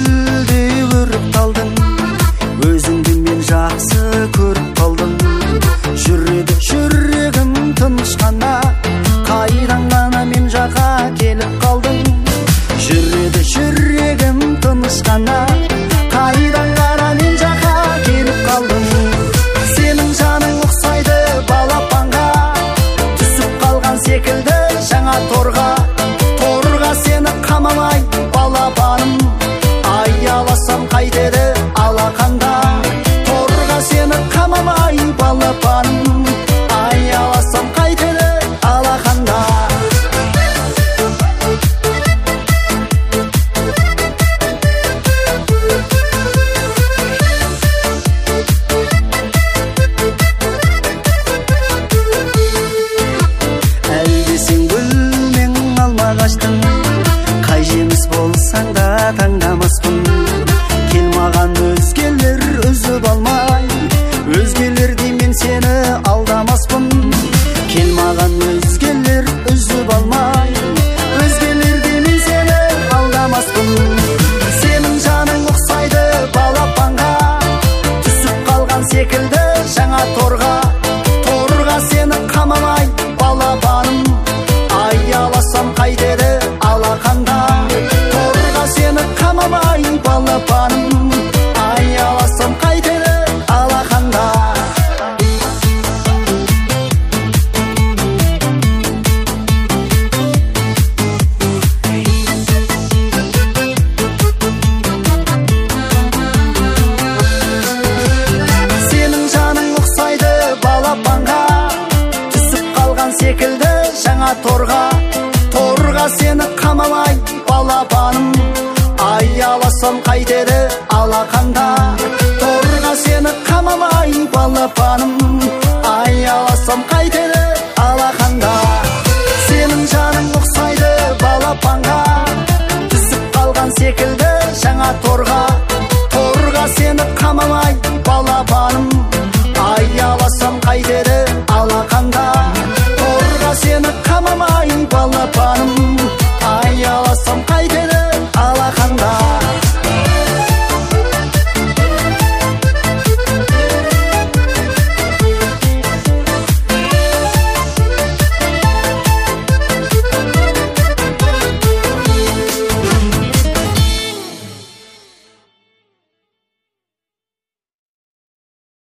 гүлдей өріп қалдың, өзіңді мен жақсы көріп қалдым. Жүреді жүрегім тыныш қана, қайдан ғана мен жаққа келіп қалдың. Жүреді жүрегім тыныш қана, қайдан ғана мен жаққа келіп қалдың. Сенің жаның ұқсайды балапанға, түсіп қалған секілді жаңа торға. Торға сені қамамай балапаным, аяласам қайтеді алақанда. Торға сені қамамай балапаным, аяласам қайтеді алақанда. Әлде сен гүлмен алма қаштың, қай жеміс болсаң да таңдамаспын. Кел маған өзгелер үзіп алмай, өзгелердей мен сені алдамаспын. Кел маған өзгелер үзіп алмай, өзгелердей мен сені алдамаспын. Сенің жаның ұқсайды балапанға, түсіп қалған секілді жаңа торға. Торға сені қамамай балапаным, аяласам қайтеді алақанда. Торға сені қамамай балапаным, аяласам қайтеді алақанда. Сенің жаның ұқсайды балапанға, түсіп қалған секілді жаңа торға. Торға сені қамамай балапаным, аяласам қайтеді алақанда. Торға сені қамамай балапаным, аяласам қайтеді алақанда. Сенің жаның ұқсайды балапанға, түсіп қалған секілді жаңа